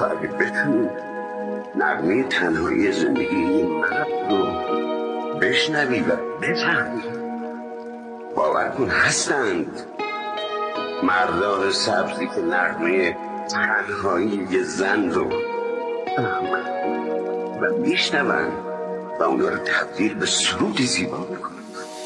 تا اگه بتونید نغمه تنهایی زندگی من رو بشنوی و بفهمی، باور کن هستند مردان سبزی که نغمه تنهایی یه زن رو فهمن و میشنون و اون رو تبدیل به سرودی زیبا میکنن.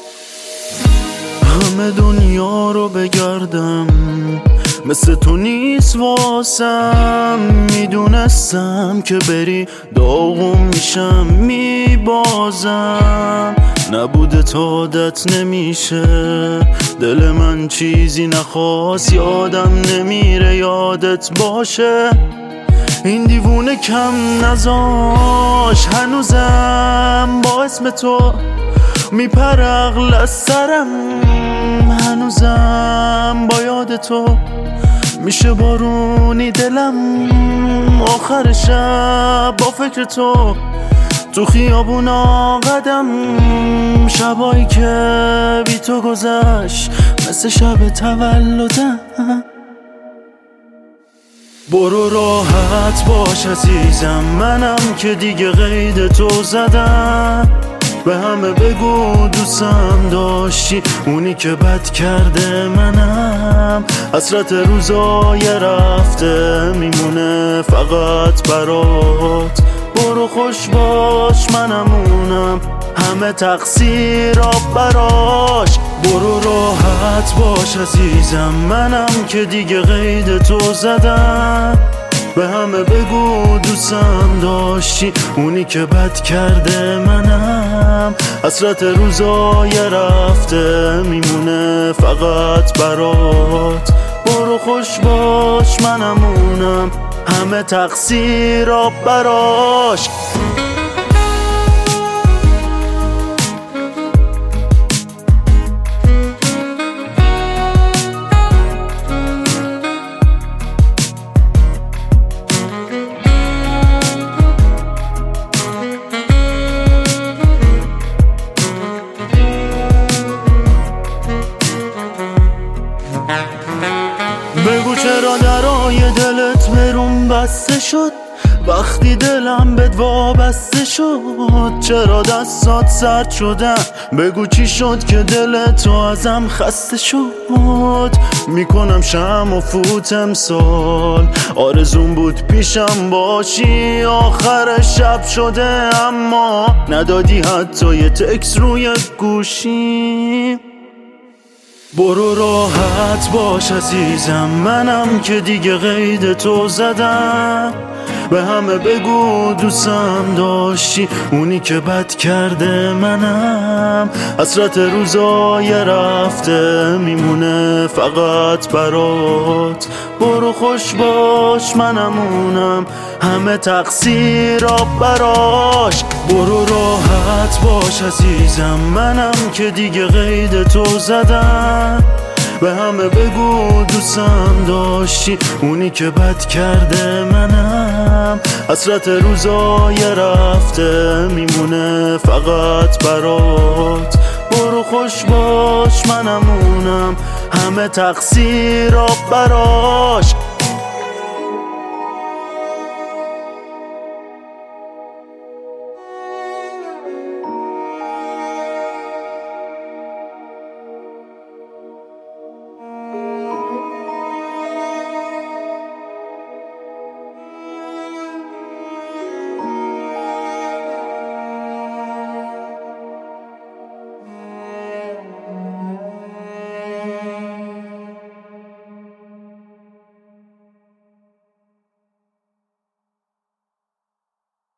همه دنیا رو بگردم مثل تو نیست واسم، میدونستم که بری داغم میشم میبازم، نبوده تا عادت نمیشه، دل من چیزی نخواست یادم نمیره یادت باشه، این دیوونه کم نزاش هنوزم با اسم تو میپره عقل از سرم، هنوزم با یاد تو میشه بارونی دلم، آخر شب با فکر تو تو خیابونا قدم، شبایی که بی تو گذشت مثل شب تولدم. برو راحت باش عزیزم، منم که دیگه قید تو زدم، به همه بگو دوستم داشتی، اونی که بد کرده منم، حسرت روزای رفته میمونه فقط برات، برو خوش باش منم اونم، همه تقصیرات براش، برو راحت باش عزیزم، منم که دیگه قید تو زدم، به همه بگو دوستم داشتی، اونی که بد کرده منم، حسرت روزای رفته میمونه فقط برات، برو خوش باش منم اونم، همه تقصیرات براش. بگو چرا درای دلت برون بسته شد، وقتی دلم بهت وابسته شد، چرا دستات سرد شدن، بگو چی شد که دلت ازم خسته شد، میکنم شم و فوت امسال، آرزون بود پیشم باشی، آخر شب شده اما ندادی حتی یه تکس روی گوشی، برو راحت باش عزیزم، منم که دیگه قید تو زدم، به همه بگو دوستم داشتی، اونی که بد کرده منم، حسرت روزای رفته میمونه فقط برات، برو خوش باش منم اونم، همه تقصیرات براش، برو راحت باش عزیزم، منم که دیگه قید تو زدم، به همه بگو دوستم داشتی، اونی که بد کرده منم، حسرت روزای رفته میمونه فقط برات، برو خوش باش منم اونم، همه تقصیرات براش.